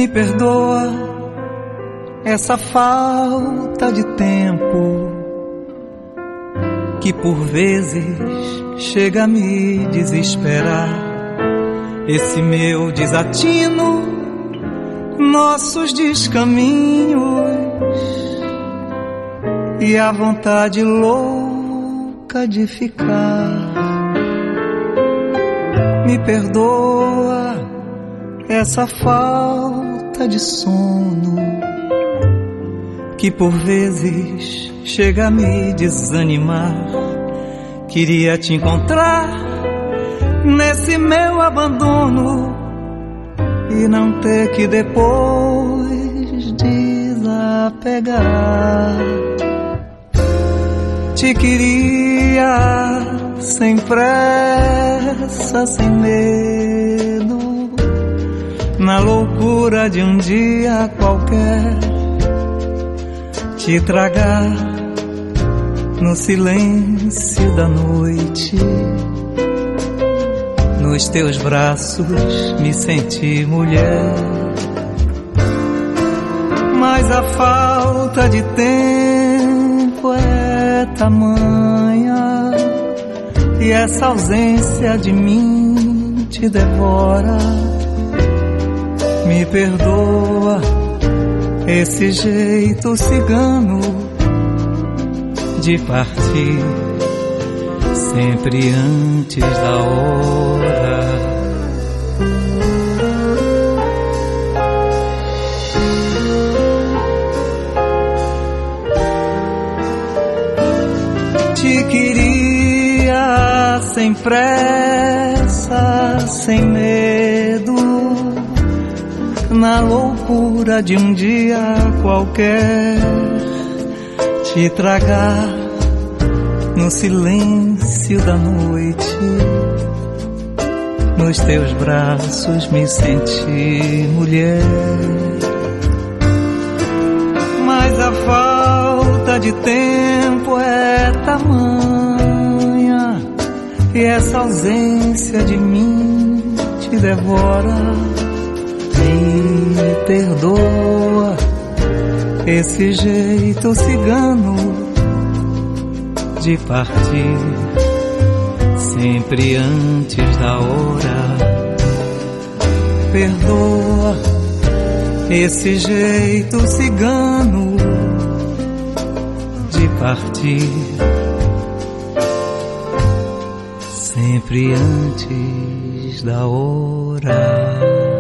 Me perdoa essa falta de tempo que por vezes chega a me desesperar. Esse meu desatino, nossos descaminhos e a vontade louca de ficar. Me perdoa essa falta de sono que por vezes chega a me desanimar. Queria te encontrar nesse meu abandono e não ter que depois desapegar. Te queria sem pressa, sem medo, na loucura de um dia qualquer, te tragar no silêncio da noite. Nos teus braços me senti mulher, mas a falta de tempo é tamanha e essa ausência de mim te devora. Me perdoa esse jeito cigano de partir sempre antes da hora. Te queria sem pressa, sem medo, na loucura de um dia qualquer, te tragar no silêncio da noite. Nos teus braços me senti mulher, mas a falta de tempo é tamanha e essa ausência de mim te devora. Me perdoa esse jeito cigano de partir sempre antes da hora. Perdoa esse jeito cigano de partir sempre antes da hora.